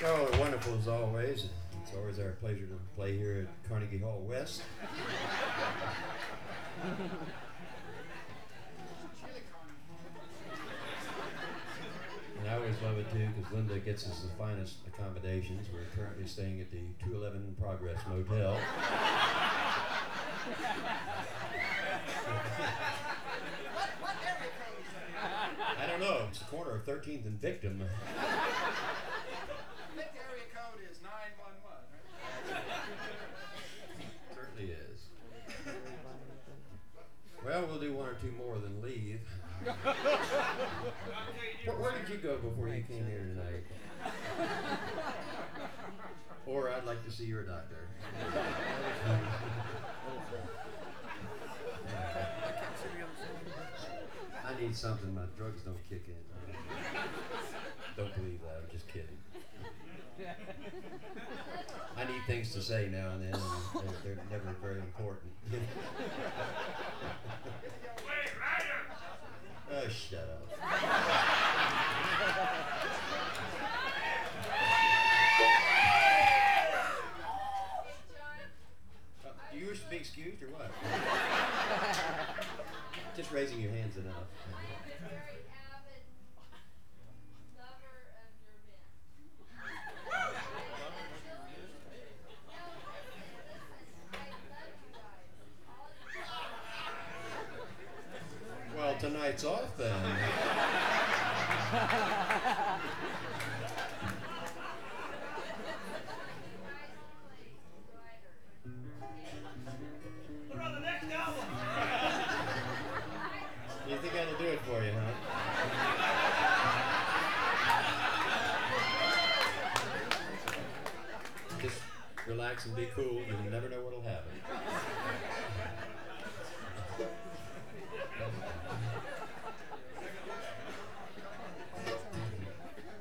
Oh, wonderful as always. It's always our pleasure to play here at Carnegie Hall West. And I always love it too because Linda gets us the finest accommodations. We're currently staying at the 211 Progress Motel. What area code is that? I don't know. It's the corner of 13th and Victim. I think the area code is 911, right? Certainly is. Well, we'll do one or two more than leave. Where did you go before you came here tonight? Or I'd like to see your doctor. I need something. My drugs don't kick in. Don't believe that. I'm just kidding. I need things to say now and then, and they're never very important. Wait, Ryder! Oh, shut up. You wish to be excused or what? Just raising your hands enough. Very avid lover of your men. Well, tonight's off then. What about the next album? You think that'll do it for you, huh? Just relax and be cool. You'll never know what'll happen.